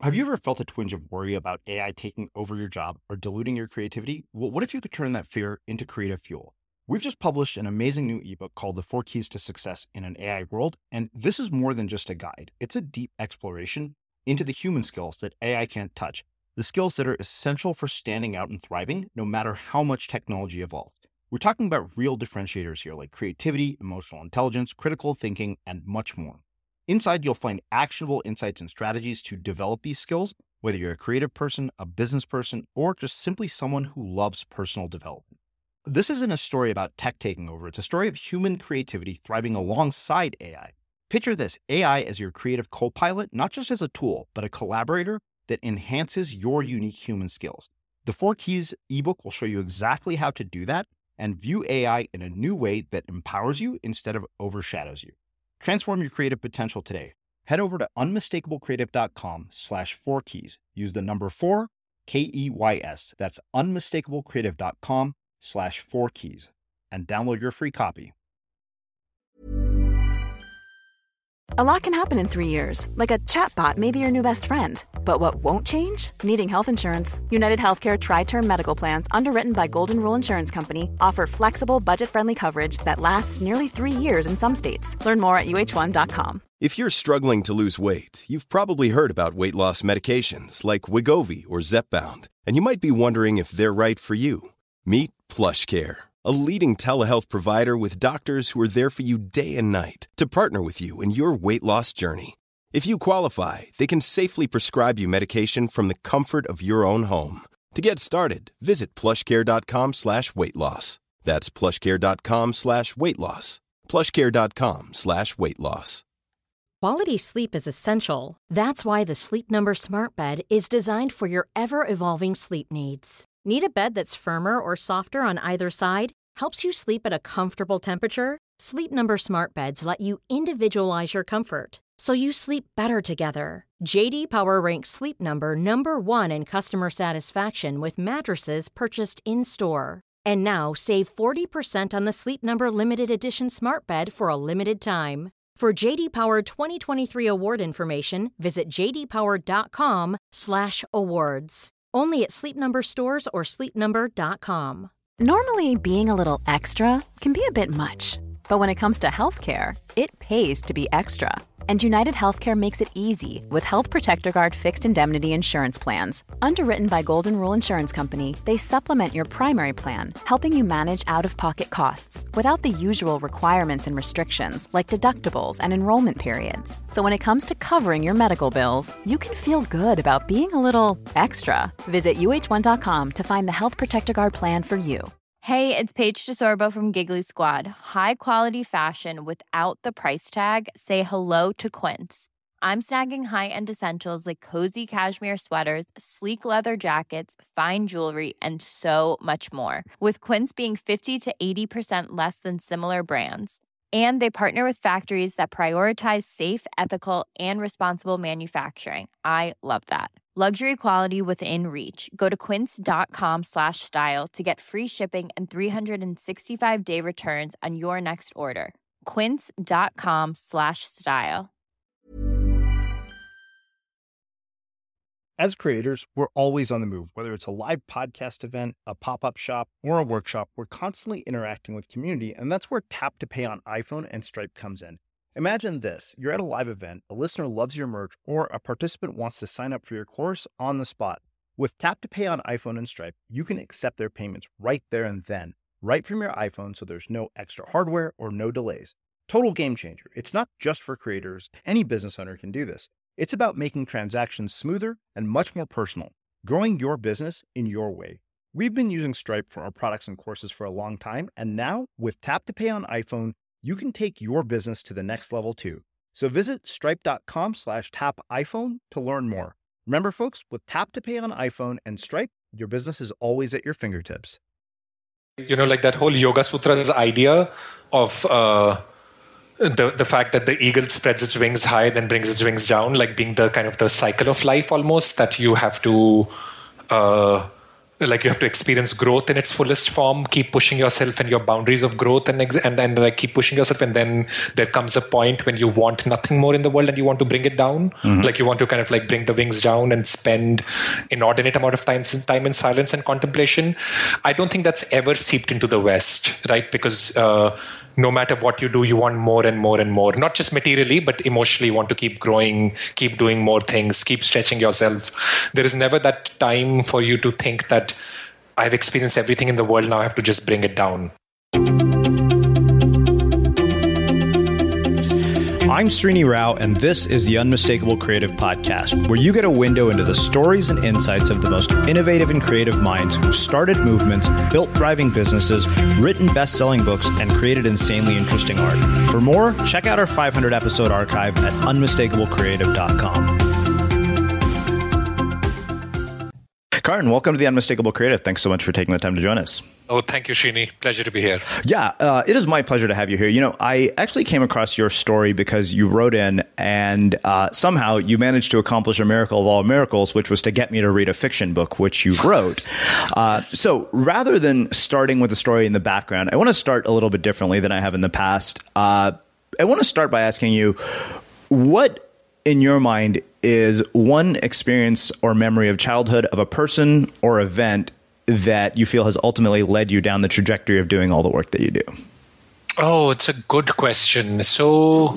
Have you ever felt a twinge of worry about AI taking over your job or diluting your creativity? Well, what if you could turn that fear into creative fuel? We've just published an amazing new ebook called The 4 Keys to Success in an AI World, and this is more than just a guide. It's a deep exploration into the human skills that AI can't touch, the skills that are essential for standing out and thriving, no matter how much technology evolves. We're talking about real differentiators here, like creativity, emotional intelligence, critical thinking, and much more. Inside, you'll find actionable insights and strategies to develop these skills, whether you're a creative person, a business person, or just simply someone who loves personal development. This isn't a story about tech taking over. It's a story of human creativity thriving alongside AI. Picture this, AI as your creative co-pilot, not just as a tool, but a collaborator that enhances your unique human skills. The 4 Keys ebook will show you exactly how to do that and view AI in a new way that empowers you instead of overshadows you. Transform your creative potential today. Head over to unmistakablecreative.com/4keys. Use the number 4, KEYS. That's unmistakablecreative.com/4keys and download your free copy. A lot can happen in 3 years, like a chatbot may be your new best friend. But what won't change? Needing health insurance. United Healthcare Tri-Term Medical Plans, underwritten by Golden Rule Insurance Company, offer flexible, budget-friendly coverage that lasts nearly 3 years in some states. Learn more at uh1.com. If you're struggling to lose weight, you've probably heard about weight loss medications like Wegovy or Zepbound, and you might be wondering if they're right for you. Meet PlushCare, a leading telehealth provider with doctors who are there for you day and night to partner with you in your weight loss journey. If you qualify, they can safely prescribe you medication from the comfort of your own home. To get started, visit plushcare.com/weightloss. That's plushcare.com/weightloss. plushcare.com/weightloss. Quality sleep is essential. That's why the Sleep Number Smart Bed is designed for your ever-evolving sleep needs. Need a bed that's firmer or softer on either side? Helps you sleep at a comfortable temperature? Sleep Number Smart Beds let you individualize your comfort, so you sleep better together. J.D. Power ranks Sleep Number number 1 in customer satisfaction with mattresses purchased in-store. And now, save 40% on the Sleep Number Limited Edition Smart Bed for a limited time. For J.D. Power 2023 award information, visit jdpower.com/awards. Only at Sleep Number stores or sleepnumber.com. Normally, being a little extra can be a bit much. But when it comes to healthcare, it pays to be extra. And United Healthcare makes it easy with Health Protector Guard fixed indemnity insurance plans. Underwritten by Golden Rule Insurance Company, they supplement your primary plan, helping you manage out-of-pocket costs without the usual requirements and restrictions like deductibles and enrollment periods. So when it comes to covering your medical bills, you can feel good about being a little extra. Visit uh1.com to find the Health Protector Guard plan for you. Hey, it's Paige DeSorbo from Giggly Squad. High quality fashion without the price tag. Say hello to Quince. I'm snagging high-end essentials like cozy cashmere sweaters, sleek leather jackets, fine jewelry, and so much more. With Quince being 50 to 80% less than similar brands. And they partner with factories that prioritize safe, ethical, and responsible manufacturing. I love that. Luxury quality within reach. Go to quince.com/style to get free shipping and 365-day returns on your next order. Quince.com/style. As creators, we're always on the move. Whether it's a live podcast event, a pop-up shop, or a workshop, we're constantly interacting with community, and that's where Tap to Pay on iPhone and Stripe comes in. Imagine this. You're at a live event, a listener loves your merch, or a participant wants to sign up for your course on the spot. With Tap to Pay on iPhone and Stripe, you can accept their payments right there and then, right from your iPhone, so there's no extra hardware or no delays. Total game changer. It's not just for creators. Any business owner can do this. It's about making transactions smoother and much more personal, growing your business in your way. We've been using Stripe for our products and courses for a long time, and now with Tap to Pay on iPhone, you can take your business to the next level too. So visit stripe.com/tapiphone to learn more. Remember, folks, with Tap to Pay on iPhone and Stripe, your business is always at your fingertips. You know, like that whole Yoga Sutra's idea of the fact that the eagle spreads its wings high, then brings its wings down, like being the kind of the cycle of life almost, that you have to like you have to experience growth in its fullest form, keep pushing yourself and your boundaries of growth and like keep pushing yourself. And then there comes a point when you want nothing more in the world and you want to bring it down. Like you want to kind of like bring the wings down and spend inordinate amount of time in silence and contemplation. I don't think that's ever seeped into the West, right? Because no matter what you do, you want more and more and more, not just materially, but emotionally you want to keep growing, keep doing more things, keep stretching yourself. There is never that time for you to think that I've experienced everything in the world, now I have to just bring it down. I'm Srini Rao, and this is the Unmistakable Creative Podcast, where you get a window into the stories and insights of the most innovative and creative minds who've started movements, built thriving businesses, written best-selling books, and created insanely interesting art. For more, check out our 500-episode archive at unmistakablecreative.com. Karan, welcome to the Unmistakable Creative. Thanks so much for taking the time to join us. Oh, thank you, Srini. Pleasure to be here. Yeah, it is my pleasure to have you here. You know, I actually came across your story because you wrote in and somehow you managed to accomplish a miracle of all miracles, which was to get me to read a fiction book, which you wrote. So rather than starting with the story in the background, I want to start a little bit differently than I have in the past. I want to start by asking you, what in your mind is one experience or memory of childhood of a person or event that you feel has ultimately led you down the trajectory of doing all the work that you do? Oh, it's a good question. So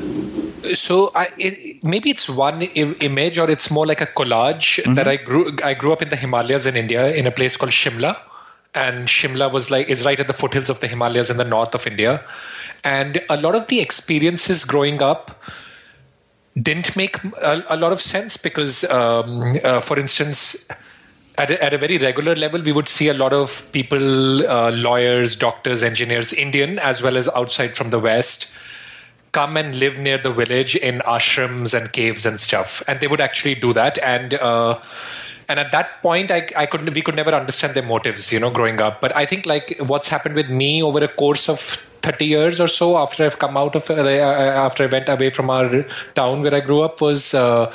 maybe it's one image, or it's more like a collage that I grew up in the Himalayas in India, in a place called Shimla. And Shimla is right at the foothills of the Himalayas in the north of India. And a lot of the experiences growing up didn't make a lot of sense because, for instance, at a very regular level, we would see a lot of people, lawyers, doctors, engineers, Indian, as well as outside from the West, come and live near the village in ashrams and caves and stuff. And they would actually do that. And at that point, we could never understand their motives, growing up. But I think like what's happened with me over a course of 30 years or so after I've come out of, after I went away from our town where I grew up was,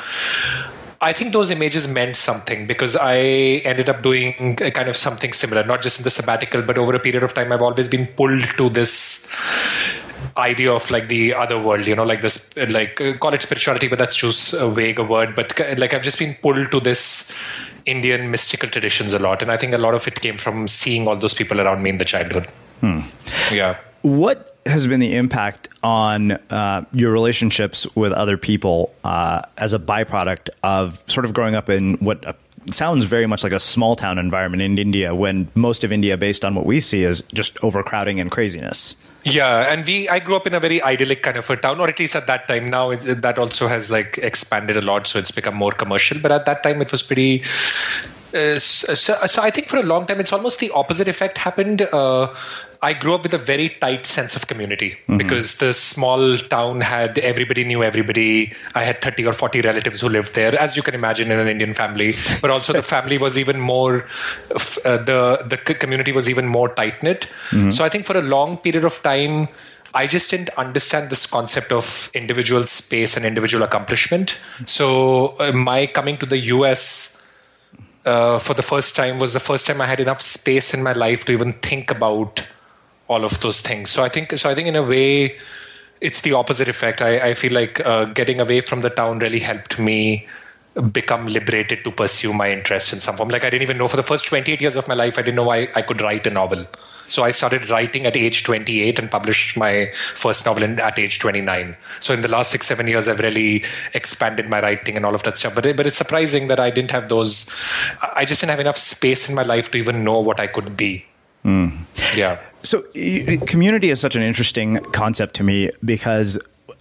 I think those images meant something because I ended up doing a kind of something similar, not just in the sabbatical, but over a period of time, I've always been pulled to this idea of like the other world, like this, like call it spirituality, but that's just a vague word. But like I've just been pulled to this Indian mystical traditions a lot. And I think a lot of it came from seeing all those people around me in the childhood. Yeah. What has been the impact on your relationships with other people as a byproduct of sort of growing up in what sounds very much like a small town environment in India, when most of India, based on what we see, is just overcrowding and craziness? Yeah, and I grew up in a very idyllic kind of a town, or at least at that time. Now that also has like expanded a lot, so it's become more commercial. But at that time, it was pretty. So I think for a long time, it's almost the opposite effect happened. I grew up with a very tight sense of community because the small town had everybody knew everybody. I had 30 or 40 relatives who lived there, as you can imagine in an Indian family. But also the family was even more, the community was even more tight-knit. So I think for a long period of time, I just didn't understand this concept of individual space and individual accomplishment. So my coming to the US for the first time was the first time I had enough space in my life to even think about all of those things. So I think in a way, it's the opposite effect. I feel like getting away from the town really helped me become liberated to pursue my interest in some form. Like I didn't even know for the first 28 years of my life, I didn't know I could write a novel. So I started writing at age 28 and published my first novel at age 29. So in the last 6-7 years, I've really expanded my writing and all of that stuff. But it's surprising that I didn't have those. I just didn't have enough space in my life to even know what I could be. Yeah. So community is such an interesting concept to me because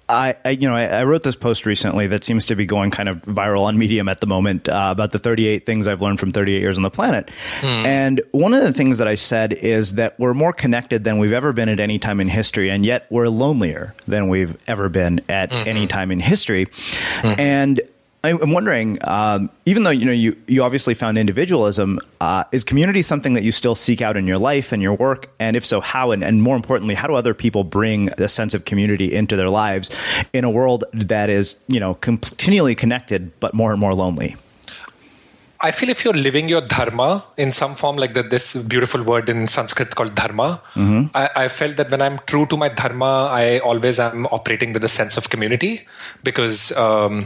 I wrote this post recently that seems to be going kind of viral on Medium at the moment about the 38 things I've learned from 38 years on the planet. And one of the things that I said is that we're more connected than we've ever been at any time in history, and yet we're lonelier than we've ever been at any time in history. And I'm wondering, even though you obviously found individualism, is community something that you still seek out in your life and your work? And if so, how? And more importantly, how do other people bring a sense of community into their lives in a world that is, continually connected but more and more lonely? I feel if you're living your dharma in some form, like this beautiful word in Sanskrit called dharma, I felt that when I'm true to my dharma, I always am operating with a sense of community because I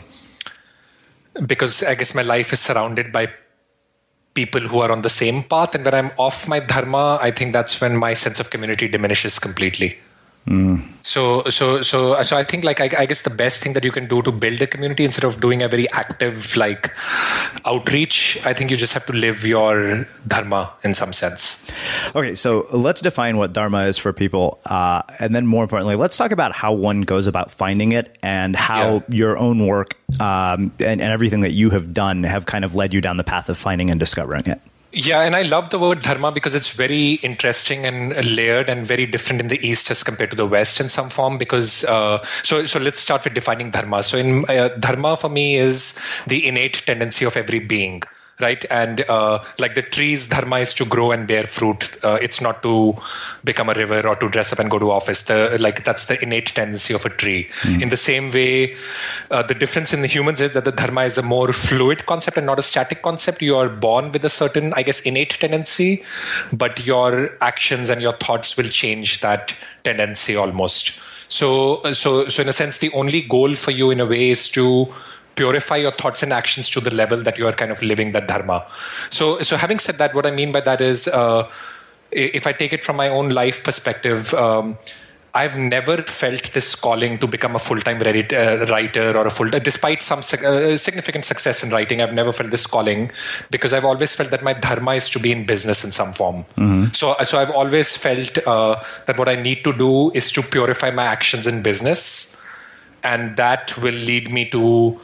guess my life is surrounded by people who are on the same path. And when I'm off my dharma, I think that's when my sense of community diminishes completely. So I think like I guess the best thing that you can do to build a community instead of doing a very active like outreach, I think you just have to live your dharma in some sense. Okay, so let's define what dharma is for people, and then more importantly, let's talk about how one goes about finding it and how your own work and everything that you have done have kind of led you down the path of finding and discovering it. Yeah, and I love the word dharma because it's very interesting and layered and very different in the East as compared to the West in some form. Because so let's start with defining dharma. So in dharma for me is the innate tendency of every being. Right. And like the tree's dharma is to grow and bear fruit. It's not to become a river or to dress up and go to office. That's the innate tendency of a tree. In the same way, the difference in the humans is that the dharma is a more fluid concept and not a static concept. You are born with a certain, I guess, innate tendency, but your actions and your thoughts will change that tendency almost. So in a sense, the only goal for you in a way is to purify your thoughts and actions to the level that you are kind of living that dharma. So having said that, what I mean by that is, if I take it from my own life perspective, I've never felt this calling to become a full-time writer or despite some significant success in writing, I've never felt this calling because I've always felt that my dharma is to be in business in some form. So I've always felt that what I need to do is to purify my actions in business, and that will lead me to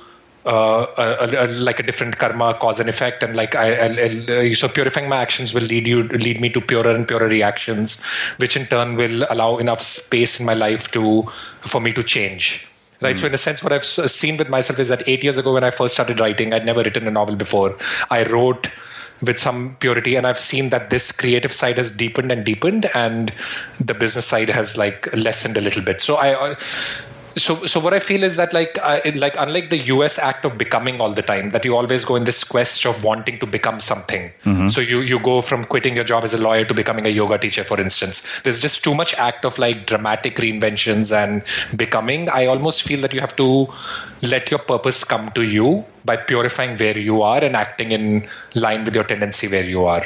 like a different karma, cause and effect, and like so purifying my actions will lead me to purer and purer reactions, which in turn will allow enough space in my life for me to change. Right. So in a sense, what I've seen with myself is that 8 years ago when I first started writing, I'd never written a novel before. I wrote with some purity, and I've seen that this creative side has deepened and deepened, and the business side has like lessened a little bit. So what I feel is that like unlike the US act of becoming all the time, that you always go in this quest of wanting to become something. So you go from quitting your job as a lawyer to becoming a yoga teacher, for instance. There's just too much act of like dramatic reinventions and becoming. I almost feel that you have to let your purpose come to you by purifying where you are and acting in line with your tendency where you are.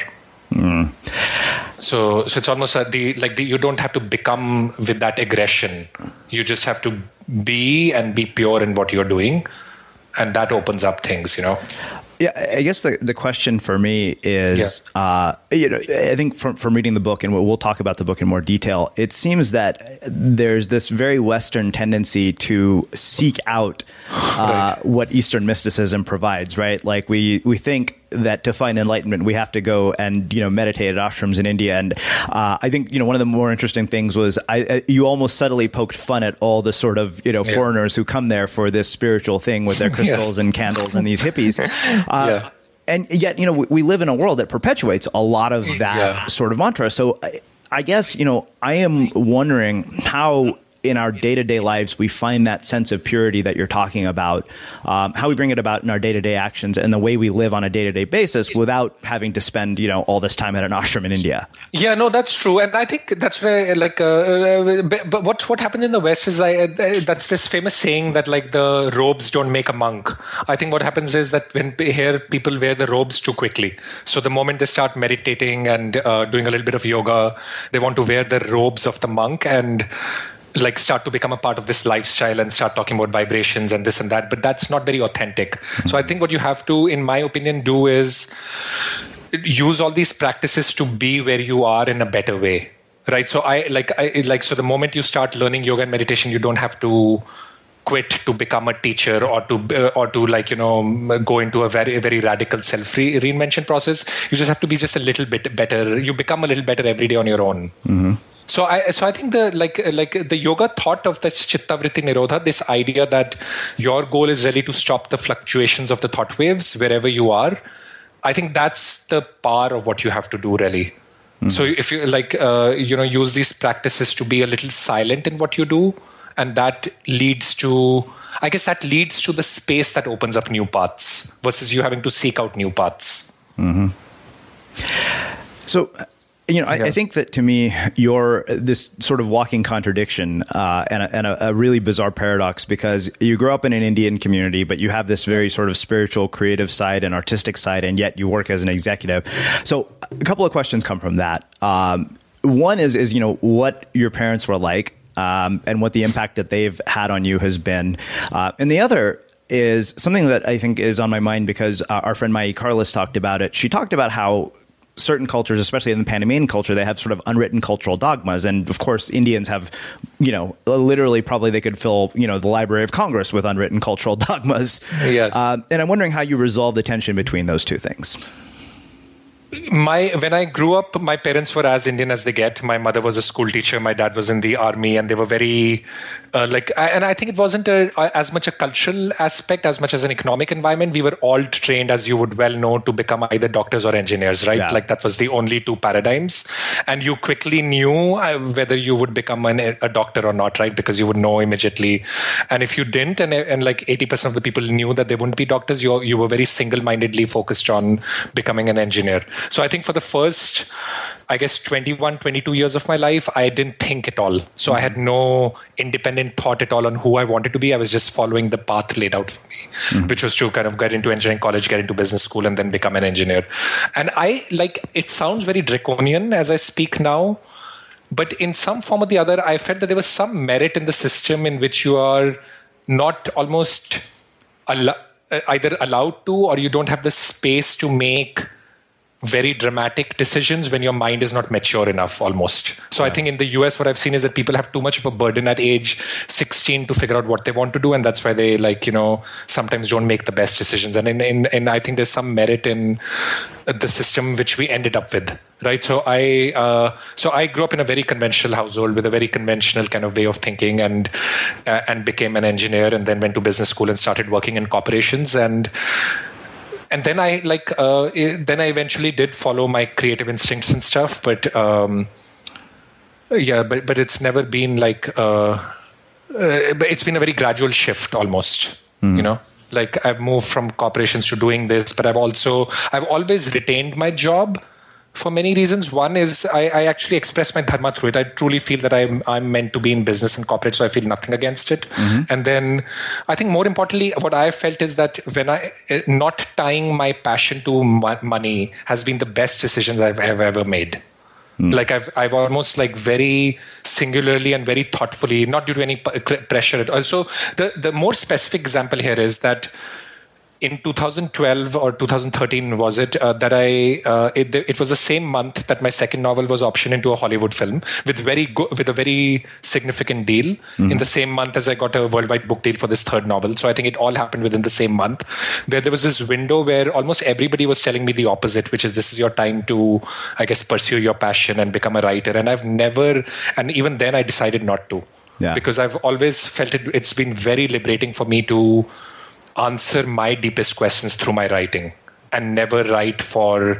So it's almost you don't have to become with that aggression. You just have to be pure in what you're doing, and that opens up things, Yeah, I guess the question for me is, I think from reading the book, and we'll talk about the book in more detail, it seems that there's this very Western tendency to seek out what Eastern mysticism provides, right? Like we think that to find enlightenment, we have to go and, meditate at ashrams in India. And I think, one of the more interesting things was you almost subtly poked fun at all the sort of, foreigners who come there for this spiritual thing with their crystals and candles and these hippies. And yet, we live in a world that perpetuates a lot of that sort of mantra. So I guess, I am wondering how in our day-to-day lives we find that sense of purity that you're talking about, how we bring it about in our day-to-day actions and the way we live on a day-to-day basis without having to spend, all this time at an ashram in India. Yeah, no, that's true. And I think that's where but what happens in the West is that's this famous saying that like the robes don't make a monk. I think what happens is that when here people wear the robes too quickly. So the moment they start meditating and doing a little bit of yoga, they want to wear the robes of the monk and like start to become a part of this lifestyle and start talking about vibrations and this and that, but that's not very authentic. So I think what you have to, in my opinion, do is use all these practices to be where you are in a better way, right? So so the moment you start learning yoga and meditation, you don't have to quit to become a teacher or to go into a very, very radical self-reinvention process. You just have to be just a little bit better. You become a little better every day on your own. So I think the yoga thought of the Chittavritti Nirodha, this idea that your goal is really to stop the fluctuations of the thought waves wherever you are, I think that's the power of what you have to do really. So if you use these practices to be a little silent in what you do And that leads to the space that opens up new paths versus you having to seek out new paths. Mm-hmm. So, I think that to me, you're this sort of walking contradiction and a really bizarre paradox, because you grow up in an Indian community, but you have this very sort of spiritual, creative side and artistic side, and yet you work as an executive. So a couple of questions come from that. One is what your parents were like and what the impact that they've had on you has been. And the other is something that I think is on my mind because our friend Mayi Carlos talked about it. She talked about how certain cultures, especially in the Panamanian culture, they have sort of unwritten cultural dogmas. And of course, Indians have, literally probably they could fill, the Library of Congress with unwritten cultural dogmas. Yes. And I'm wondering how you resolve the tension between those two things. When I grew up, my parents were as Indian as they get. My mother was a school teacher. My dad was in the army, and they were very and I think it wasn't as much a cultural aspect as much as an economic environment. We were all trained, as you would well know, to become either doctors or engineers, right? Yeah. That was the only two paradigms. And you quickly knew whether you would become a doctor or not, right? Because you would know immediately. And if you didn't, and 80% of the people knew that they wouldn't be doctors, you were very single-mindedly focused on becoming an engineer. So I think for the first, 21, 22 years of my life, I didn't think at all. So I had no independent thought at all on who I wanted to be. I was just following the path laid out for me, which was to kind of get into engineering college, get into business school, and then become an engineer. And it sounds very draconian as I speak now, but in some form or the other, I felt that there was some merit in the system in which you are not almost either allowed to, or you don't have the space to make very dramatic decisions when your mind is not mature enough almost. So I think in the US, what I've seen is that people have too much of a burden at age 16 to figure out what they want to do. And that's why they sometimes don't make the best decisions. And I think there's some merit in the system which we ended up with, right? So I grew up in a very conventional household with a very conventional kind of way of thinking and became an engineer, and then went to business school and started working in corporations. And then I eventually did follow my creative instincts and stuff, but it's never been it's been a very gradual shift almost, I've moved from corporations to doing this, but I've always retained my job for many reasons. One is I actually express my dharma through it. I truly feel that I'm meant to be in business and corporate, so I feel nothing against it. Mm-hmm. And then I think more importantly, what I felt is that when not tying my passion to money has been the best decisions I've ever made. Mm. I've almost very singularly and very thoughtfully, not due to any pressure. Also, the more specific example here is that in 2012 or 2013 was it that it was the same month that my second novel was optioned into a Hollywood film with a very significant deal. Mm-hmm. In the same month as I got a worldwide book deal for this third novel. So I think it all happened within the same month, where there was this window where almost everybody was telling me the opposite, which is this is your time to, pursue your passion and become a writer. And and even then I decided not to, because I've always felt it's been very liberating for me to answer my deepest questions through my writing, and never write for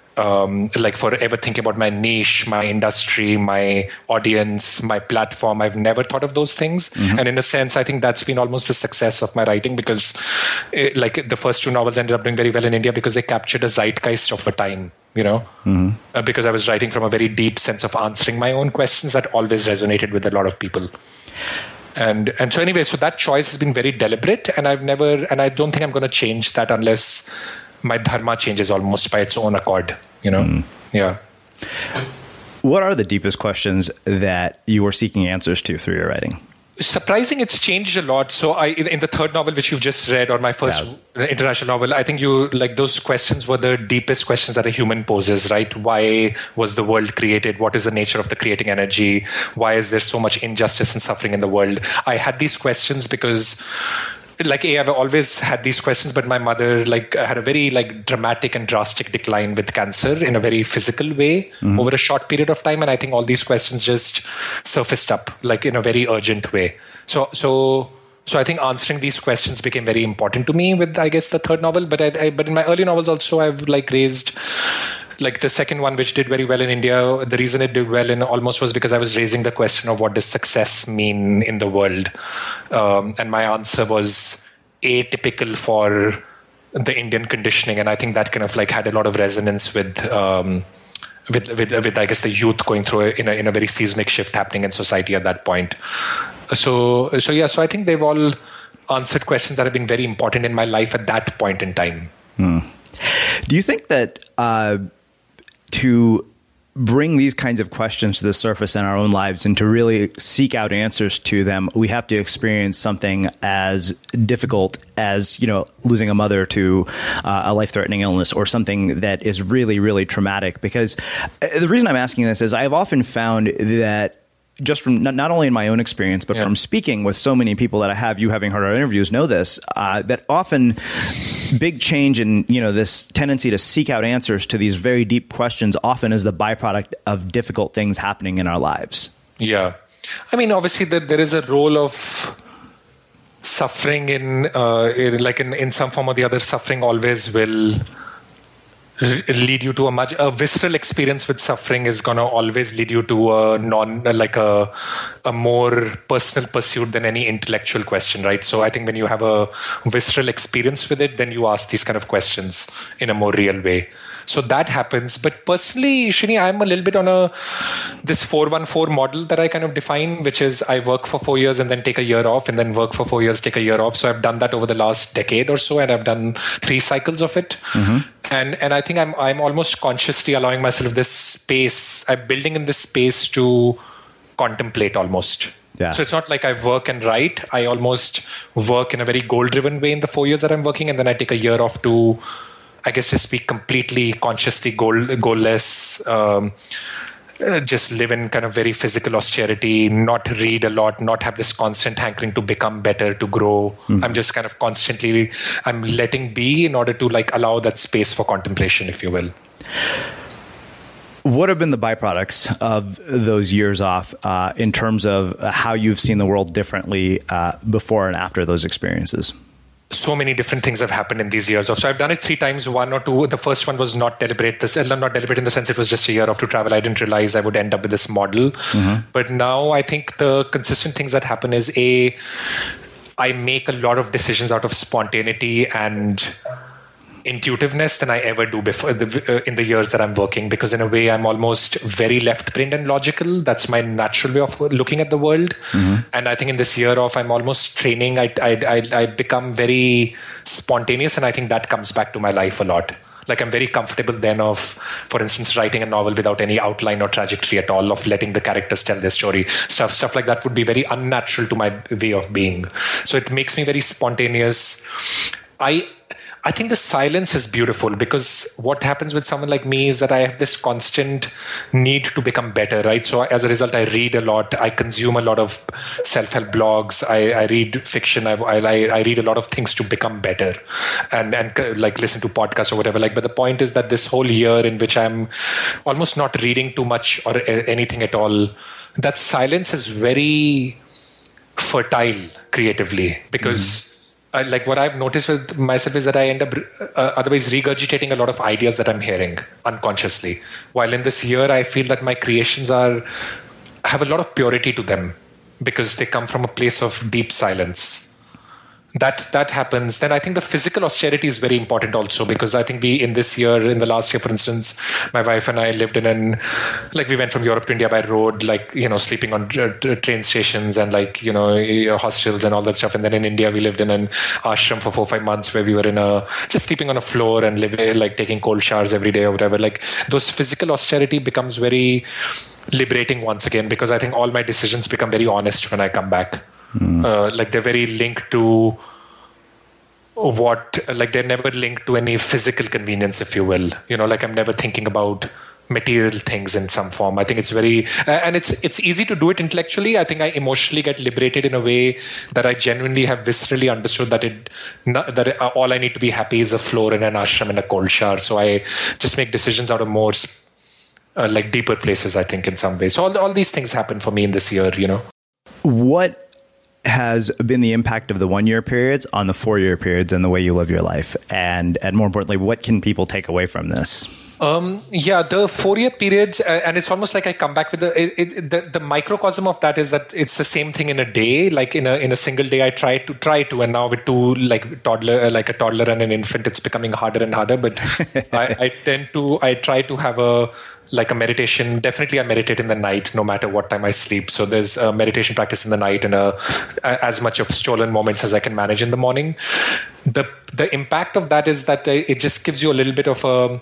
ever thinking about my niche, my industry, my audience, my platform. I've never thought of those things. Mm-hmm. And in a sense, I think that's been almost the success of my writing, because the first two novels ended up doing very well in India because they captured a zeitgeist of a time, mm-hmm. because Because I was writing from a very deep sense of answering my own questions that always resonated with a lot of people. And so anyway, so that choice has been very deliberate, and I don't think I'm going to change that unless my dharma changes almost by its own accord, Yeah. What are the deepest questions that you were seeking answers to through your writing? Surprising, it's changed a lot. So in the third novel, which you've just read, or my first international novel, I think those questions were the deepest questions that a human poses, right? Why was the world created? What is the nature of the creating energy? Why is there so much injustice and suffering in the world? I had these questions because I've always had these questions, but my mother had a very dramatic and drastic decline with cancer in a very physical way over a short period of time. And I think all these questions just surfaced up in a very urgent way. So I think answering these questions became very important to me with, the third novel. But in my early novels also, I've raised like the second one, which did very well in India, the reason it did well in almost was because I was raising the question of what does success mean in the world. And my answer was atypical for the Indian conditioning. And I think that kind of like had a lot of resonance with I guess the youth going through in a very seismic shift happening in society at that point. So I think they've all answered questions that have been very important in my life at that point in time. Do you think that to bring these kinds of questions to the surface in our own lives and to really seek out answers to them, we have to experience something as difficult as, losing a mother to a life-threatening illness or something that is really, really traumatic? Because the reason I'm asking this is I've often found that just from not only in my own experience, but from speaking with so many people that I have, you having heard our interviews know this, that often big change in, this tendency to seek out answers to these very deep questions often is the byproduct of difficult things happening in our lives. Yeah. I mean, obviously there is a role of suffering in some form or the other. Suffering always will lead you to a visceral experience with suffering is going to always lead you to a more personal pursuit than any intellectual question, right? So I think when you have a visceral experience with it, then you ask these kind of questions in a more real way. So that happens. But personally, Srini, I'm a little bit on this 4-1-4 model that I kind of define, which is I work for 4 years and then take a year off, and then work for 4 years, take a year off. So I've done that over the last decade or so, and I've done 3 cycles of it. Mm-hmm. And I think I'm almost consciously allowing myself this space. I'm building in this space to contemplate almost. Yeah. So it's not like I work and write. I almost work in a very goal-driven way in the 4 years that I'm working, and then I take a year off to, I guess, just be completely consciously goalless, just live in kind of very physical austerity, not read a lot, not have this constant hankering to become better, to grow. Mm-hmm. I'm just kind of constantly, I'm letting be in order to allow that space for contemplation, if you will. What have been the byproducts of those years off in terms of how you've seen the world differently before and after those experiences? So many different things have happened in these years off. So I've done it 3 times, 1 or 2. The first one was not deliberate. Not deliberate in the sense it was just a year off to travel. I didn't realize I would end up with this model. Mm-hmm. But now I think the consistent things that happen is I make a lot of decisions out of spontaneity and intuitiveness than I ever do before in the years that I'm working, because in a way I'm almost very left-brained and logical. That's my natural way of looking at the world. Mm-hmm. And I think in this year off, I'm almost training. I become very spontaneous, and I think that comes back to my life a lot. Like I'm very comfortable then of, for instance, writing a novel without any outline or trajectory at all, of letting the characters tell their story. Stuff like that would be very unnatural to my way of being. So it makes me very spontaneous. I think the silence is beautiful, because what happens with someone like me is that I have this constant need to become better, right? So as a result, I read a lot. I consume a lot of self-help blogs. I read fiction. I read a lot of things to become better, and listen to podcasts or whatever. But the point is that this whole year in which I'm almost not reading too much or anything at all, that silence is very fertile creatively, because what I've noticed with myself is that I end up otherwise regurgitating a lot of ideas that I'm hearing unconsciously. While in this year, I feel that my creations have a lot of purity to them, because they come from a place of deep silence. That happens. Then I think the physical austerity is very important also, because I think in the last year, for instance, my wife and I lived we went from Europe to India by road, sleeping on train stations and hostels and all that stuff. And then in India, we lived in an ashram for 4-5 months, where we were just sleeping on a floor and taking cold showers every day or whatever. Those physical austerity becomes very liberating once again, because I think all my decisions become very honest when I come back. They're very linked to they're never linked to any physical convenience, if you will. I'm never thinking about material things in some form. I think it's very, and it's easy to do it intellectually. I think I emotionally get liberated in a way that I genuinely have viscerally understood that all I need to be happy is a floor in an ashram and a cold shower. So I just make decisions out of more deeper places, I think, in some ways. So all these things happen for me in this year, What has been the impact of the 1 year periods on the 4 year periods and the way you live your life? And more importantly, what can people take away from this? The 4 year periods, and it's almost like I come back with the microcosm of that is that it's the same thing in a day. Like in a single day, I try to, and now with two like a toddler and an infant, it's becoming harder and harder. But I try to have a meditation. Definitely, I meditate in the night, no matter what time I sleep. So there's a meditation practice in the night and as much of stolen moments as I can manage in the morning. The impact of that is that it just gives you a little bit of a.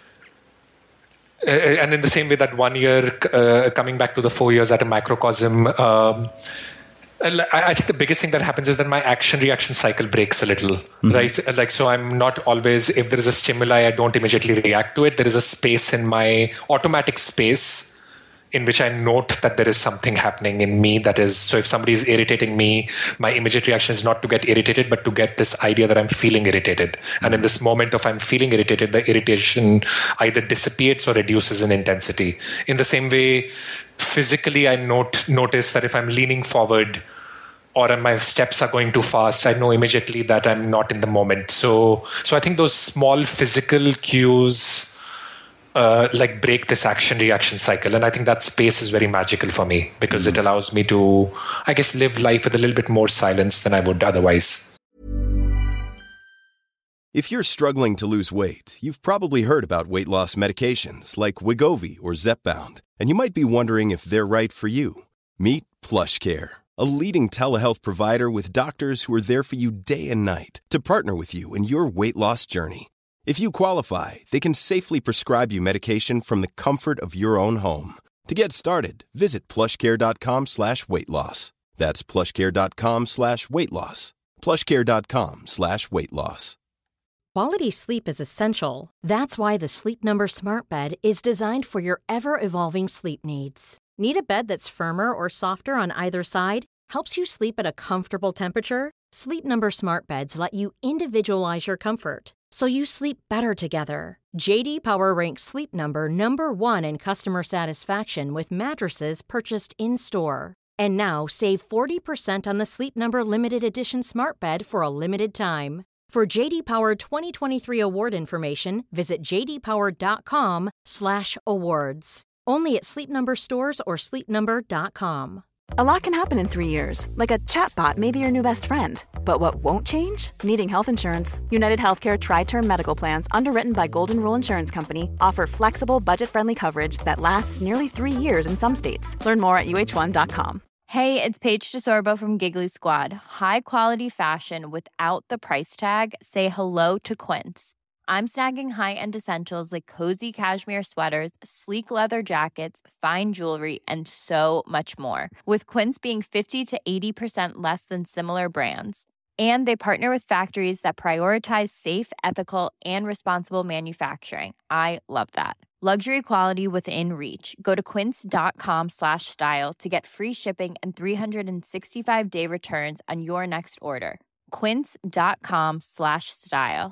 And in the same way that 1 year, coming back to the 4 years at a macrocosm, I think the biggest thing that happens is that my action-reaction cycle breaks a little, right? Like, so I'm not always, if there is a stimuli, I don't immediately react to it. There is a space in my automatic space in which I note that there is something happening in me that is, so if somebody is irritating me, my immediate reaction is not to get irritated, but to get this idea that I'm feeling irritated. And in this moment of I'm feeling irritated, the irritation either dissipates or reduces in intensity. In the same way, physically, I notice that if I'm leaning forward or my steps are going too fast, I know immediately that I'm not in the moment. So I think those small physical cues break this action-reaction cycle. And I think that space is very magical for me because it allows me to, I guess, live life with a little bit more silence than I would otherwise. If you're struggling to lose weight, you've probably heard about weight loss medications like Wegovy or Zepbound, and you might be wondering if they're right for you. Meet PlushCare, a leading telehealth provider with doctors who are there for you day and night to partner with you in your weight loss journey. If you qualify, they can safely prescribe you medication from the comfort of your own home. To get started, visit plushcare.com/weightloss. That's plushcare.com/weightloss. plushcare.com/weightloss. Quality sleep is essential. That's why the Sleep Number Smart Bed is designed for your ever-evolving sleep needs. Need a bed that's firmer or softer on either side? Helps you sleep at a comfortable temperature? Sleep Number Smart Beds let you individualize your comfort, so you sleep better together. J.D. Power ranks Sleep Number number 1 in customer satisfaction with mattresses purchased in-store. And now save 40% on the Sleep Number Limited Edition Smart Bed for a limited time. For J.D. Power 2023 award information, visit jdpower.com/awards. Only at Sleep Number stores or sleepnumber.com. A lot can happen in 3 years, like a chatbot may be your new best friend. But what won't change? Needing health insurance. United Healthcare Tri-Term Medical Plans, underwritten by Golden Rule Insurance Company, offer flexible, budget-friendly coverage that lasts nearly 3 years in some states. Learn more at uh1.com. Hey, it's Paige DeSorbo from Giggly Squad. High quality fashion without the price tag. Say hello to Quince. I'm snagging high-end essentials like cozy cashmere sweaters, sleek leather jackets, fine jewelry, and so much more. With Quince being 50 to 80% less than similar brands. And they partner with factories that prioritize safe, ethical, and responsible manufacturing. I love that. Luxury quality within reach. Go to quince.com/style to get free shipping and 365-day returns on your next order. Quince.com/style.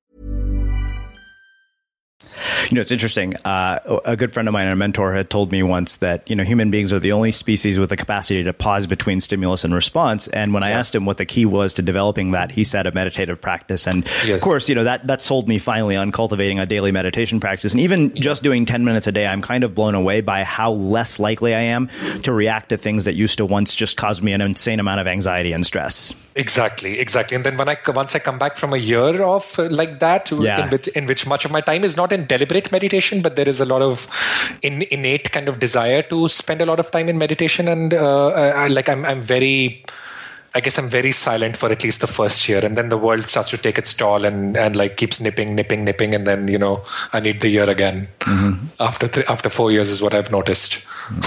You know, it's interesting. A good friend of mine and a mentor had told me once that, you know, human beings are the only species with the capacity to pause between stimulus and response. And when I asked him what the key was to developing that, he said a meditative practice. And of course, you know, that sold me finally on cultivating a daily meditation practice. And even just doing 10 minutes a day, I'm kind of blown away by how less likely I am to react to things that used to once just cause me an insane amount of anxiety and stress. Exactly. And then once I come back from a year of like that, in which much of my time is not in deliberate meditation, but there is a lot of innate kind of desire to spend a lot of time in meditation. And I'm very silent for at least the first year, and then the world starts to take its toll and like keeps nipping, and then, you know, I need the year again. After 4 years is what I've noticed.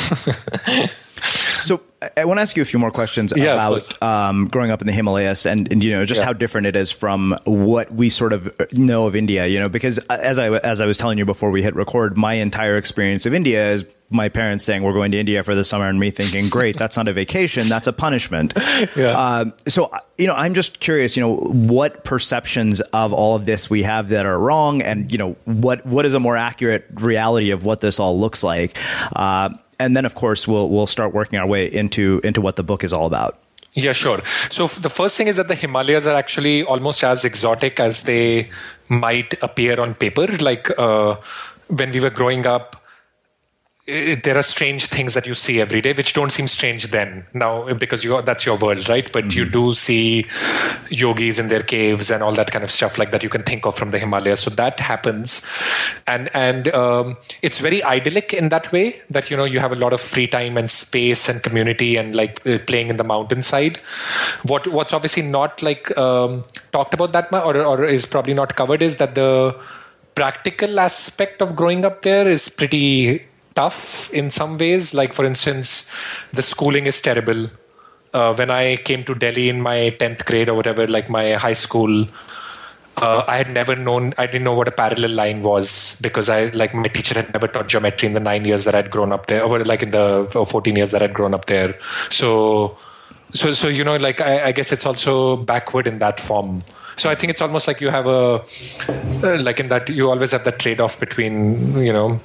So I want to ask you a few more questions about growing up in the Himalayas and you know, just how different it is from what we sort of know of India, you know, because as I was telling you before we hit record, my entire experience of India is my parents saying we're going to India for the summer and me thinking, great, that's not a vacation, that's a punishment. So, you know, I'm just curious, you know, what perceptions of all of this we have that are wrong, and, you know, what is a more accurate reality of what this all looks like. And then, of course, we'll start working our way into what the book is all about. Yeah, sure. So the first thing is that the Himalayas are actually almost as exotic as they might appear on paper. Like when we were growing up, there are strange things that you see every day, which don't seem strange then. Now, because that's your world, right? But you do see yogis in their caves and all that kind of stuff like that you can think of from the Himalayas. So that happens. And it's very idyllic in that way that, you have a lot of free time and space and community and like playing in the mountainside. What's obviously not like talked about that much or is probably not covered is that the practical aspect of growing up there is pretty tough in some ways. Like, for instance, the schooling is terrible. When I came to Delhi in my 10th grade or whatever, like my high school, I didn't know what a parallel line was because my teacher had never taught geometry in the 9 years that I'd grown up there, or like in the 14 years that I'd grown up there. So I guess it's also backward in that form. So I think it's almost like you have like in that you always have that trade-off between,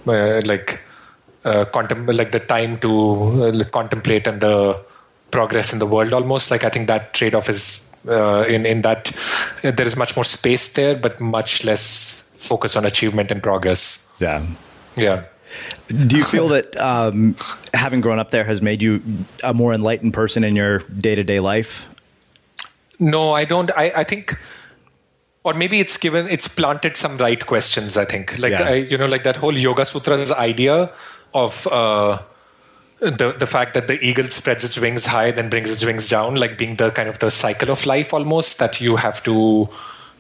like the time to contemplate and the progress in the world almost. Like I think that trade-off is in that there is much more space there, but much less focus on achievement and progress. Yeah. Yeah. Do you feel that having grown up there has made you a more enlightened person in your day-to-day life? No, I don't. I think, or maybe it's planted some right questions, I think. Like, like that whole Yoga Sutras idea of the fact that the eagle spreads its wings high, then brings its wings down, like being the kind of the cycle of life almost, that you have to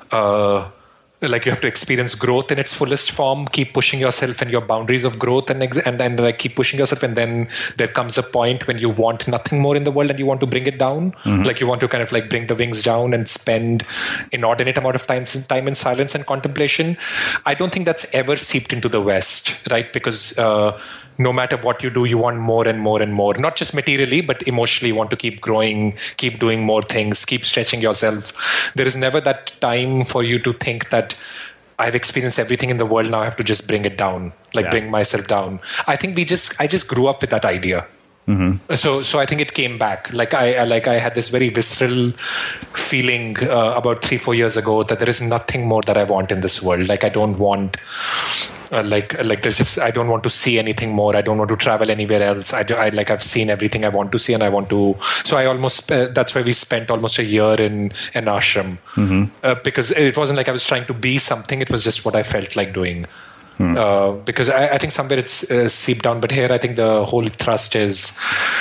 you have to experience growth in its fullest form, keep pushing yourself and your boundaries of growth and like keep pushing yourself. And then there comes a point when you want nothing more in the world and you want to bring it down. Mm-hmm. Like you want to kind of like bring the wings down and spend inordinate amount of time in silence and contemplation. I don't think that's ever seeped into the West, right? Because no matter what you do, you want more and more and more, not just materially, but emotionally. You want to keep growing, keep doing more things, keep stretching yourself. There is never that time for you to think that I've experienced everything in the world. Now I have to just bring it down, bring myself down. I think I just grew up with that idea. Mm-hmm. So I think it came back. Like I had this very visceral feeling about 3-4 years ago that there is nothing more that I want in this world. Like I don't want there's just, I don't want to see anything more. I don't want to travel anywhere else. I've seen everything I want to see, and I want to. So I almost that's why we spent almost a year in an ashram, mm-hmm. Because it wasn't like I was trying to be something. It was just what I felt like doing. Because I think somewhere it's seeped down, but here I think the whole thrust is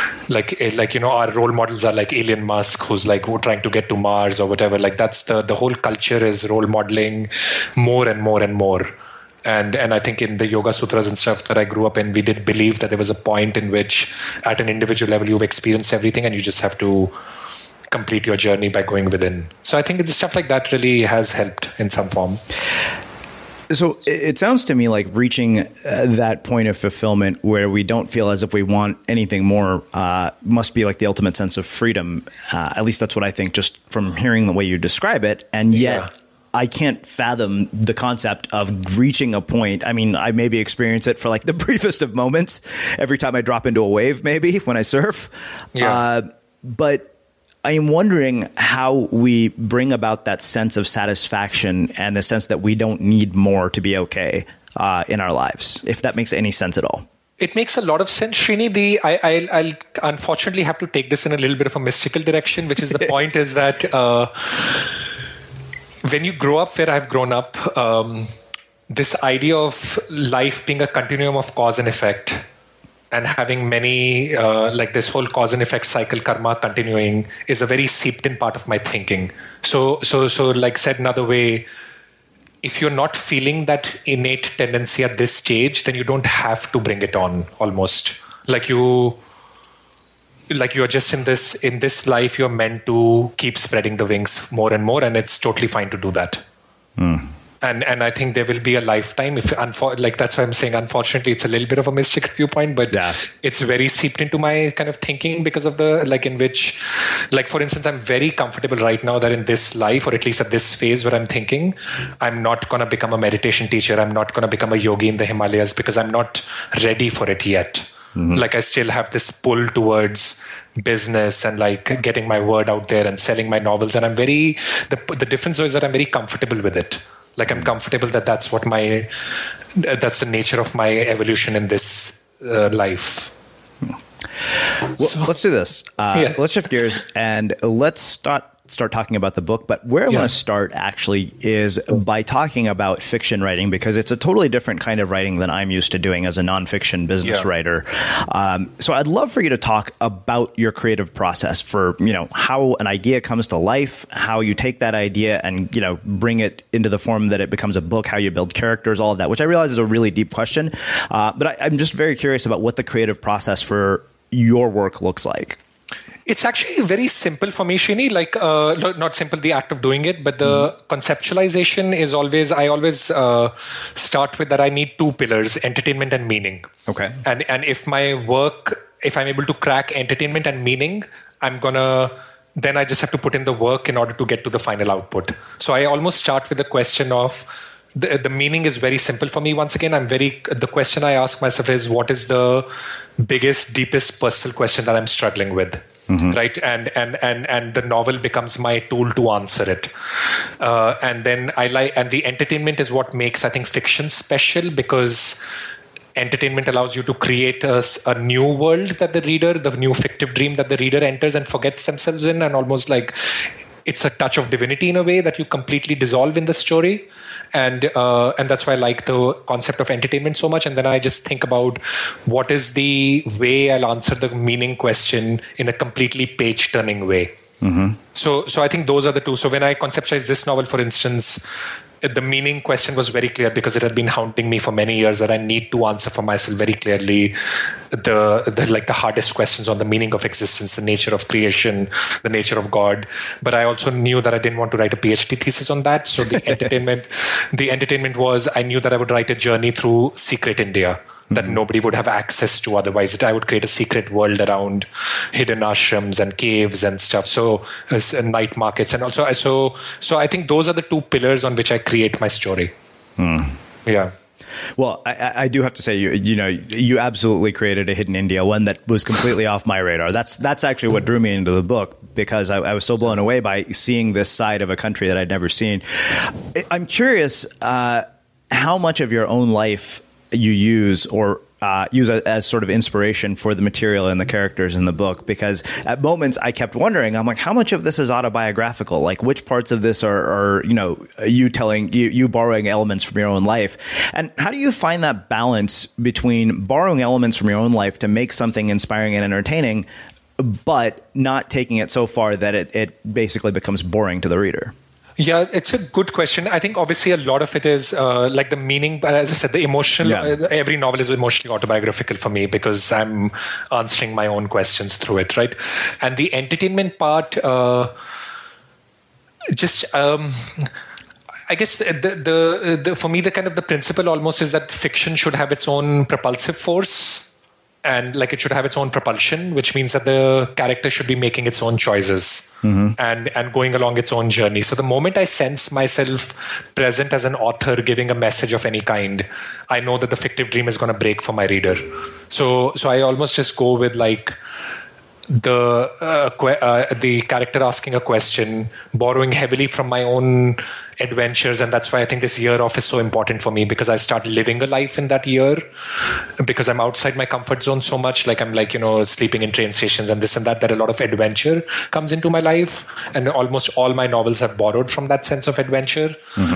our role models are like Elon Musk, who's like trying to get to Mars or whatever. Like that's the whole culture is role modeling more and more and more. And I think in the Yoga Sutras and stuff that I grew up in, we did believe that there was a point in which at an individual level you've experienced everything and you just have to complete your journey by going within. So I think the stuff like that really has helped in some form. So it sounds to me like reaching that point of fulfillment where we don't feel as if we want anything more must be like the ultimate sense of freedom. At least that's what I think just from hearing the way you describe it. And yet I can't fathom the concept of reaching a point. I mean, I maybe experience it for like the briefest of moments every time I drop into a wave, maybe when I surf. But I am wondering how we bring about that sense of satisfaction and the sense that we don't need more to be okay in our lives, if that makes any sense at all. It makes a lot of sense, Srini. I'll unfortunately have to take this in a little bit of a mystical direction, which is the point is that when you grow up where I've grown up, this idea of life being a continuum of cause and effect and having many, like this whole cause and effect cycle, karma continuing is a very seeped in part of my thinking. So like said another way, if you're not feeling that innate tendency at this stage, then you don't have to bring it on almost. Like you're just in this life, you're meant to keep spreading the wings more and more, and it's totally fine to do that. And I think there will be a lifetime. That's why I'm saying, unfortunately, it's a little bit of a mystical viewpoint, but it's very seeped into my kind of thinking because of the, in which, for instance, I'm very comfortable right now that in this life, or at least at this phase where I'm thinking, I'm not going to become a meditation teacher. I'm not going to become a yogi in the Himalayas because I'm not ready for it yet. Like I still have this pull towards business and like getting my word out there and selling my novels. And I'm the difference is that I'm very comfortable with it. Like I'm comfortable that that's the nature of my evolution in this life. Well, let's do this. Yes. Let's shift gears and let's start talking about the book. But where I want to start actually is by talking about fiction writing, because it's a totally different kind of writing than I'm used to doing as a nonfiction business writer. So I'd love for you to talk about your creative process for, how an idea comes to life, how you take that idea and, bring it into the form that it becomes a book, how you build characters, all of that, which I realize is a really deep question. But I'm just very curious about what the creative process for your work looks like. It's actually very simple for me, Srini. Like, not simple, the act of doing it, but the conceptualization is I always start with that I need two pillars, entertainment and meaning. Okay. And if I'm able to crack entertainment and meaning, then I just have to put in the work in order to get to the final output. So I almost start with the question of, the meaning is very simple for me. Once again, the question I ask myself is, what is the biggest, deepest personal question that I'm struggling with? Right. And the novel becomes my tool to answer it. And then and the entertainment is what makes, I think, fiction special, because entertainment allows you to create a new world that the new fictive dream that the reader enters and forgets themselves in, and almost like it's a touch of divinity in a way that you completely dissolve in the story. And that's why I like the concept of entertainment so much. And then I just think about what is the way I'll answer the meaning question in a completely page-turning way. So I think those are the two. So when I conceptualized this novel, for instance, the meaning question was very clear because it had been haunting me for many years, that I need to answer for myself very clearly the hardest questions on the meaning of existence, the nature of creation, the nature of God. But I also knew that I didn't want to write a PhD thesis on that. So the entertainment was, I knew that I would write a journey through secret India that nobody would have access to otherwise. I would create a secret world around hidden ashrams and caves and stuff. So night markets, and also so I think those are the two pillars on which I create my story. Yeah. Well, I do have to say, you absolutely created a hidden India, one that was completely off my radar. That's actually what drew me into the book, because I was so blown away by seeing this side of a country that I'd never seen. I'm curious how much of your own life you use as sort of inspiration for the material and the characters in the book, because at moments I kept wondering, I'm like, how much of this is autobiographical? Like, which parts of this are you borrowing elements from your own life? And how do you find that balance between borrowing elements from your own life to make something inspiring and entertaining, but not taking it so far that it basically becomes boring to the reader? Yeah, it's a good question. I think obviously a lot of it is like the meaning, but as I said, the emotional, every novel is emotionally autobiographical for me because I'm answering my own questions through it, right? And the entertainment part, I guess for me, the kind of the principle almost is that fiction should have its own propulsive force. And like it should have its own propulsion, which means that the character should be making its own choices and going along its own journey. So the moment I sense myself present as an author giving a message of any kind, I know that the fictive dream is going to break for my reader. So I almost just go with like the character asking a question, borrowing heavily from my own adventures. And that's why I think this year off is so important for me, because I start living a life in that year, because I'm outside my comfort zone so much. Like I'm like, sleeping in train stations and this and that a lot of adventure comes into my life. And almost all my novels have borrowed from that sense of adventure.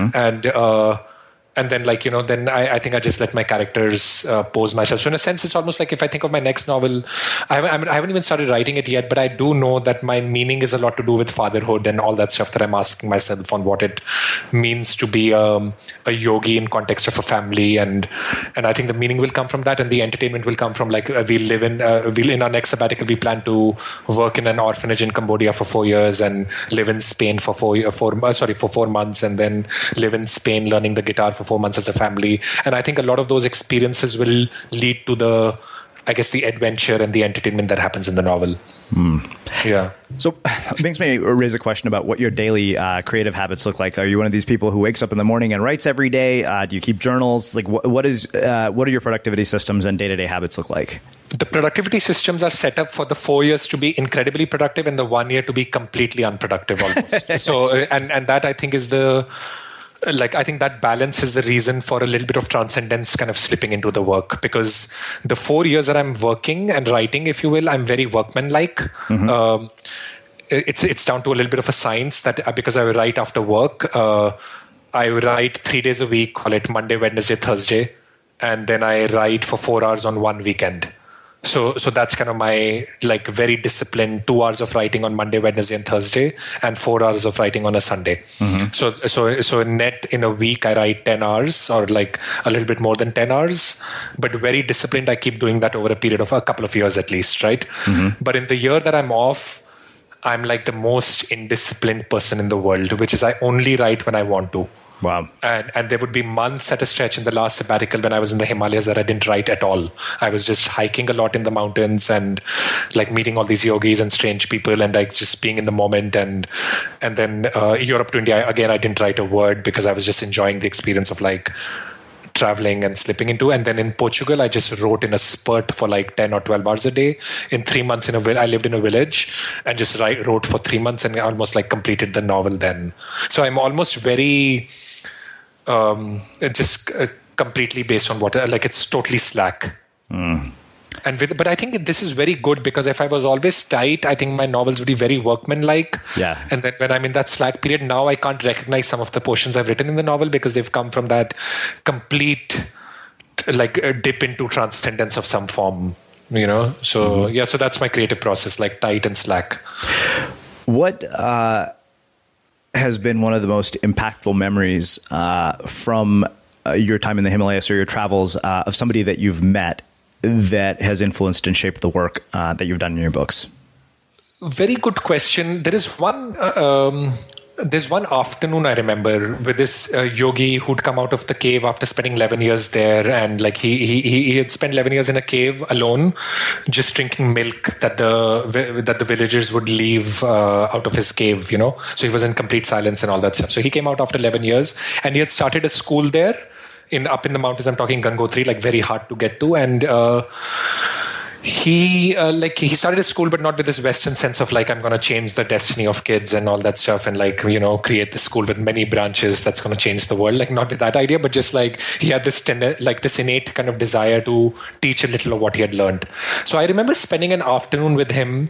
And then then I think I just let my characters pose myself. So in a sense, it's almost like if I think of my next novel, I haven't even started writing it yet, but I do know that my meaning is a lot to do with fatherhood and all that stuff that I'm asking myself on what it means to be a yogi in context of a family. And I think the meaning will come from that, and the entertainment will come from like we'll in our next sabbatical, we plan to work in an orphanage in Cambodia for 4 years and live in Spain for 4 months, and then live in Spain learning the guitar for 4 months as a family. And I think a lot of those experiences will lead to the adventure and the entertainment that happens in the novel. Yeah. So it makes me raise a question about what your daily creative habits look like. Are you one of these people who wakes up in the morning and writes every day? Do you keep journals? Like, what are your productivity systems and day-to-day habits look like? The productivity systems are set up for the 4 years to be incredibly productive and the 1 year to be completely unproductive almost. So, and that I think is I think that balance is the reason for a little bit of transcendence kind of slipping into the work, because the 4 years that I'm working and writing, if you will, I'm very workman-like. Mm-hmm. It's down to a little bit of a science that because I write after work, I write 3 days a week, call it Monday, Wednesday, Thursday, and then I write for 4 hours on one weekend. So that's kind of my very disciplined 2 hours of writing on Monday, Wednesday, and Thursday, and 4 hours of writing on a Sunday. Mm-hmm. So net in a week I write 10 hours or a little bit more than 10 hours, but very disciplined. I keep doing that over a period of a couple of years at least, right? Mm-hmm. But in the year that I'm off, I'm the most indisciplined person in the world, which is I only write when I want to. Wow. And there would be months at a stretch in the last sabbatical when I was in the Himalayas that I didn't write at all. I was just hiking a lot in the mountains and meeting all these yogis and strange people and just being in the moment. And then Europe to India, again, I didn't write a word because I was just enjoying the experience of traveling and slipping into. And then in Portugal, I just wrote in a spurt for 10 or 12 hours a day. In 3 months, I lived in a village and just wrote for 3 months and almost completed the novel then. So I'm almost very... completely based on what it's totally slack. But I think this is very good because if I was always tight, I think my novels would be very workman-like. Yeah. And then when I'm in that slack period, now I can't recognize some of the portions I've written in the novel because they've come from that complete a dip into transcendence of some form, So so that's my creative process, tight and slack. What has been one of the most impactful memories from your time in the Himalayas or your travels of somebody that you've met that has influenced and shaped the work that you've done in your books? Very good question. There is one... There's one afternoon I remember with this yogi who'd come out of the cave after spending 11 years there, and he had spent 11 years in a cave alone, just drinking milk that the villagers would leave out of his cave, So he was in complete silence and all that stuff. So he came out after 11 years, and he had started a school there up in the mountains. I'm talking Gangotri, very hard to get to, and he started his school, but not with this Western sense of I'm going to change the destiny of kids and all that stuff, and create this school with many branches that's going to change the world. Not with that idea, but just he had this this innate kind of desire to teach a little of what he had learned. So I remember spending an afternoon with him,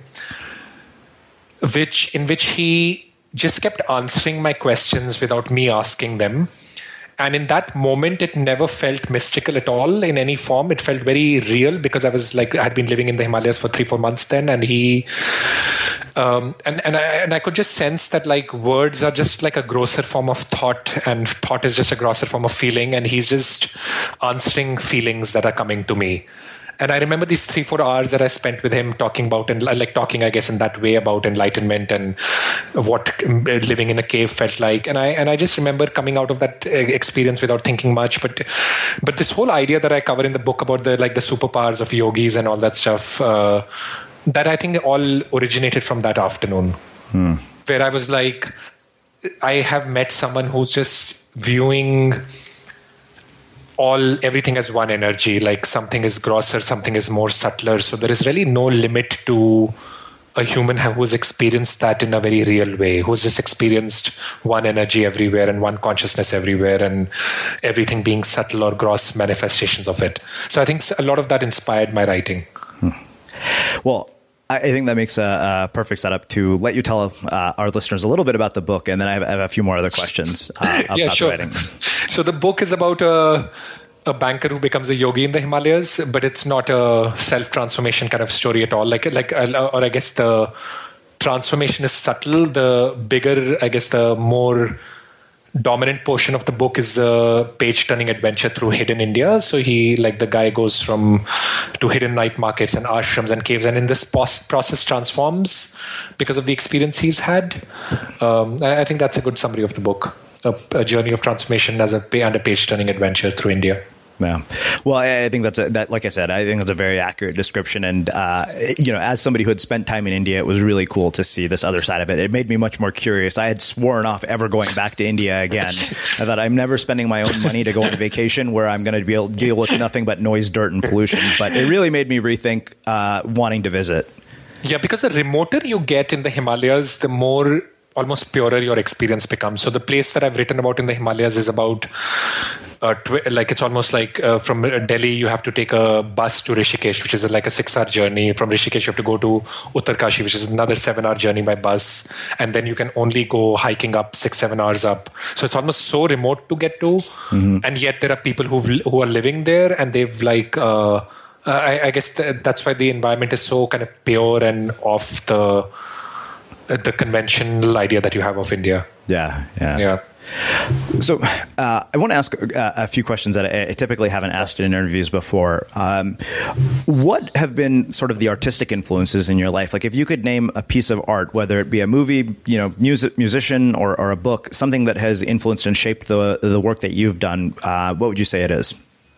in which he just kept answering my questions without me asking them. And in that moment, it never felt mystical at all in any form. It felt very real because I was I had been living in the Himalayas for 3-4 months then, and he, and I could just sense that words are just a grosser form of thought, and thought is just a grosser form of feeling, and he's just answering feelings that are coming to me. And I remember these 3-4 hours that I spent with him talking about, and talking, I guess, in that way about enlightenment and what living in a cave felt like. And I just remember coming out of that experience without thinking much. But this whole idea that I cover in the book about the superpowers of yogis and all that stuff, that I think all originated from that afternoon, where I was I have met someone who's just viewing everything as one energy, something is grosser, something is more subtler. So there is really no limit to a human who's experienced that in a very real way, who's just experienced one energy everywhere and one consciousness everywhere, and everything being subtle or gross manifestations of it. So I think a lot of that inspired my writing. Well, I think that makes a perfect setup to let you tell our listeners a little bit about the book, and then I have a few more other questions about the writing. So the book is about a banker who becomes a yogi in the Himalayas, but it's not a self-transformation kind of story at all. Or I guess the transformation is subtle. The bigger, I guess, the more dominant portion of the book is the page-turning adventure through hidden India. So the guy goes to hidden night markets and ashrams and caves, and in this process transforms because of the experience he's had. And I think that's a good summary of the book. A journey of transformation and a page-turning adventure through India. Yeah. Well, I think like I said, I think that's a very accurate description. And, as somebody who had spent time in India, it was really cool to see this other side of it. It made me much more curious. I had sworn off ever going back to India again. I thought I'm never spending my own money to go on vacation where I'm going to be able to deal with nothing but noise, dirt, and pollution. But it really made me rethink wanting to visit. Yeah, because the remoter you get in the Himalayas, the more almost purer your experience becomes. So the place that I've written about in the Himalayas is about it's almost like from Delhi you have to take a bus to Rishikesh, which is like a 6-hour journey. From Rishikesh you have to go to Uttarkashi, which is another 7-hour journey by bus, and then you can only go hiking up 6-7 hours up. So it's almost so remote to get to, and yet there are people who are living there, and they've I guess that's why the environment is so kind of pure and off the conventional idea that you have of India. Yeah. So I want to ask a few questions that I typically haven't asked in interviews before. What have been sort of the artistic influences in your life? Like if you could name a piece of art, whether it be a movie, musician or a book, something that has influenced and shaped the work that you've done, what would you say it is?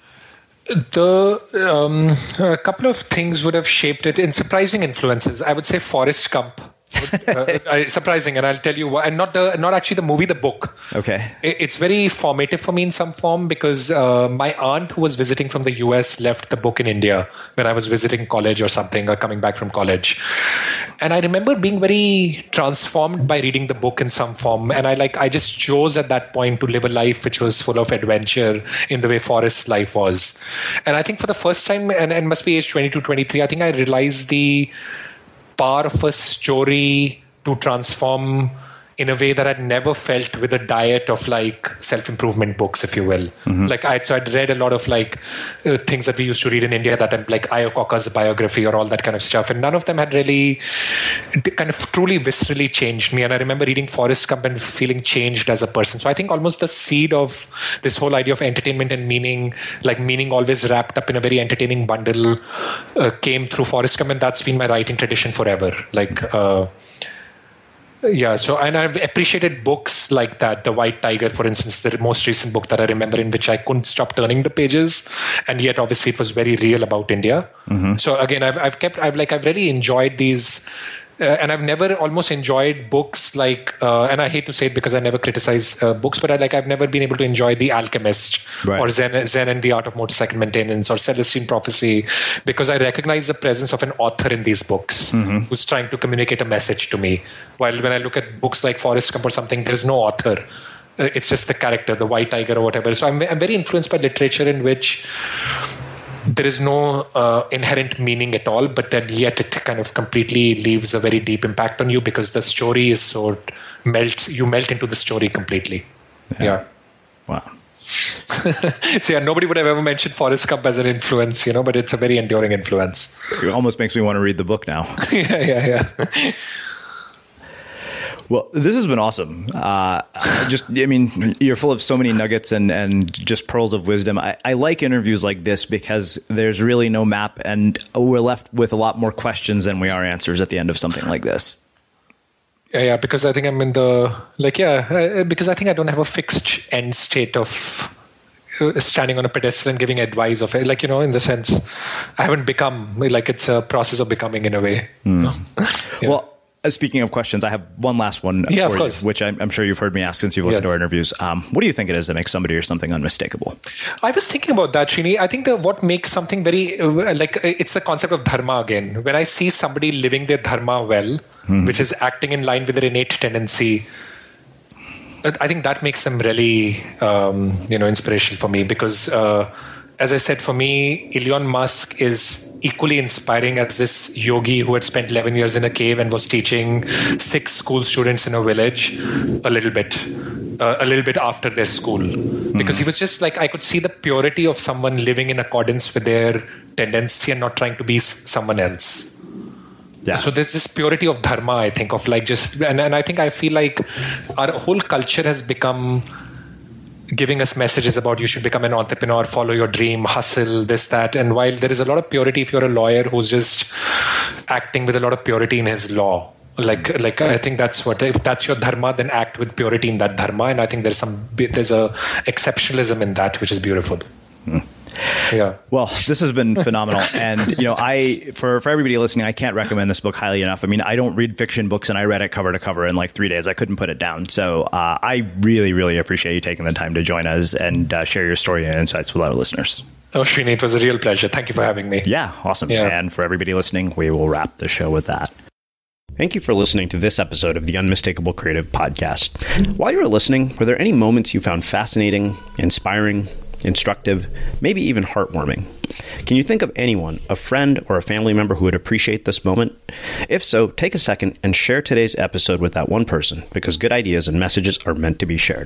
A couple of things would have shaped it in surprising influences. I would say Forrest Gump. Surprising, and I'll tell you why. And not actually the movie, the book. Okay. It's very formative for me in some form because my aunt, who was visiting from the US, left the book in India when I was visiting college or something, or coming back from college. And I remember being very transformed by reading the book in some form. And I just chose at that point to live a life which was full of adventure in the way Forrest's life was. And I think for the first time, and must be age 22, 23, I think I realized the power of a story to transform in a way that I'd never felt with a diet of self-improvement books, if you will. So I'd read a lot of things that we used to read in India, that like Iacocca's biography or all that kind of stuff, and none of them had really kind of truly viscerally changed me. And I remember reading Forrest Gump and feeling changed as a person. So I think almost the seed of this whole idea of entertainment and meaning, meaning always wrapped up in a very entertaining bundle, came through Forrest Gump, and that's been my writing tradition forever. And I've appreciated books like that. The White Tiger, for instance, the most recent book that I remember, in which I couldn't stop turning the pages, and yet obviously it was very real about India. So again, I've really enjoyed these. And I've never almost enjoyed books and I hate to say it because I never criticize books, but I've never been able to enjoy The Alchemist, right, or Zen and the Art of Motorcycle Maintenance, or Celestine Prophecy, because I recognize the presence of an author in these books who's trying to communicate a message to me. While when I look at books like Forrest Gump or something, there's no author. It's just the character, the White Tiger or whatever. So I'm very influenced by literature in which there is no inherent meaning at all, but then yet it kind of completely leaves a very deep impact on you because the story is you melt into the story completely. Yeah. Wow. So nobody would have ever mentioned Forrest Gump as an influence, but it's a very enduring influence. It almost makes me want to read the book now. Yeah. Well, this has been awesome. You're full of so many nuggets and just pearls of wisdom. I like interviews like this because there's really no map, and we're left with a lot more questions than we are answers at the end of something like this. Yeah, because I think I'm in because I think I don't have a fixed end state of standing on a pedestal and giving advice of it. In the sense, I haven't become, it's a process of becoming in a way. Yeah. Well, speaking of questions, I have one last one for you, which I'm sure you've heard me ask since you've listened to our interviews. What do you think it is that makes somebody or something unmistakable? I was thinking about that, Srini. I think what makes something very, it's the concept of dharma again. When I see somebody living their dharma well, which is acting in line with their innate tendency, I think that makes them really, inspirational for me because, as I said, for me, Elon Musk is equally inspiring as this yogi who had spent 11 years in a cave and was teaching 6 school students in a village a little bit after their school. Because he was just I could see the purity of someone living in accordance with their tendency and not trying to be someone else. Yeah. So there's this purity of dharma, I think, of and I feel like our whole culture has become giving us messages about you should become an entrepreneur, follow your dream, hustle, this, that. And while there is a lot of purity, if you're a lawyer who's just acting with a lot of purity in his law, I think that's if that's your dharma, then act with purity in that dharma. And I think there's a exceptionalism in that, which is beautiful. Yeah. Well, this has been phenomenal. And, for everybody listening, I can't recommend this book highly enough. I mean, I don't read fiction books, and I read it cover to cover in like 3 days. I couldn't put it down. So I really, really appreciate you taking the time to join us and share your story and insights with our listeners. Oh, Srini, it was a real pleasure. Thank you for having me. Yeah, awesome. Yeah. And for everybody listening, we will wrap the show with that. Thank you for listening to this episode of the Unmistakable Creative Podcast. While you were listening, were there any moments you found fascinating, inspiring, instructive, maybe even heartwarming? Can you think of anyone, a friend or a family member who would appreciate this moment? If so, take a second and share today's episode with that one person, because good ideas and messages are meant to be shared.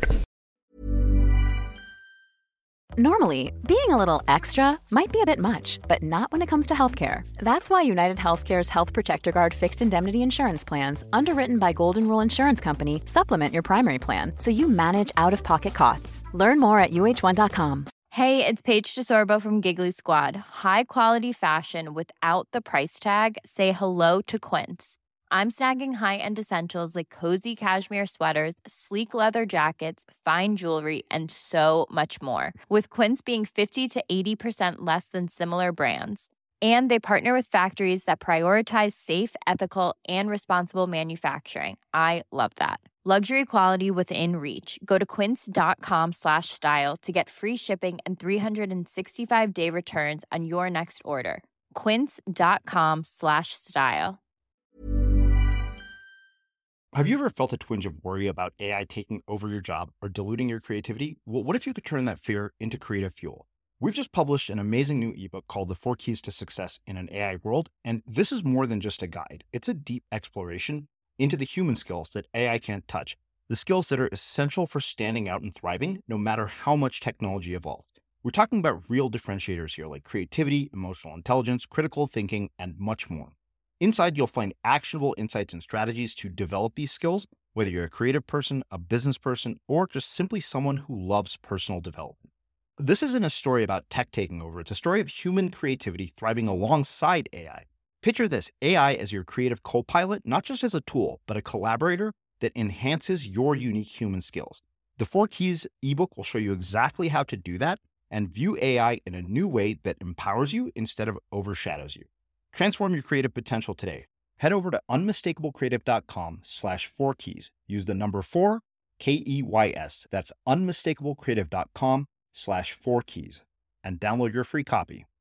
Normally, being a little extra might be a bit much, but not when it comes to healthcare. That's why United Healthcare's Health Protector Guard fixed indemnity insurance plans, underwritten by Golden Rule Insurance Company, supplement your primary plan so you manage out-of-pocket costs. Learn more at uh1.com. Hey, it's Paige DeSorbo from Giggly Squad. High quality fashion without the price tag. Say hello to Quince. I'm snagging high-end essentials like cozy cashmere sweaters, sleek leather jackets, fine jewelry, and so much more. With Quince being 50 to 80% less than similar brands. And they partner with factories that prioritize safe, ethical, and responsible manufacturing. I love that. Luxury quality within reach. Go to quince.com/style to get free shipping and 365-day returns on your next order. Quince.com/style. Have you ever felt a twinge of worry about AI taking over your job or diluting your creativity? Well, what if you could turn that fear into creative fuel? We've just published an amazing new ebook called The 4 Keys to Success in an AI World, and this is more than just a guide. It's a deep exploration into the human skills that AI can't touch, the skills that are essential for standing out and thriving, no matter how much technology evolved. We're talking about real differentiators here, like creativity, emotional intelligence, critical thinking, and much more. Inside, you'll find actionable insights and strategies to develop these skills, whether you're a creative person, a business person, or just simply someone who loves personal development. This isn't a story about tech taking over. It's a story of human creativity thriving alongside AI. Picture this, AI as your creative co-pilot, not just as a tool, but a collaborator that enhances your unique human skills. The 4 Keys ebook will show you exactly how to do that and view AI in a new way that empowers you instead of overshadows you. Transform your creative potential today. Head over to unmistakablecreative.com/4keys. Use the number 4, KEYS. That's unmistakablecreative.com/4keys and download your free copy.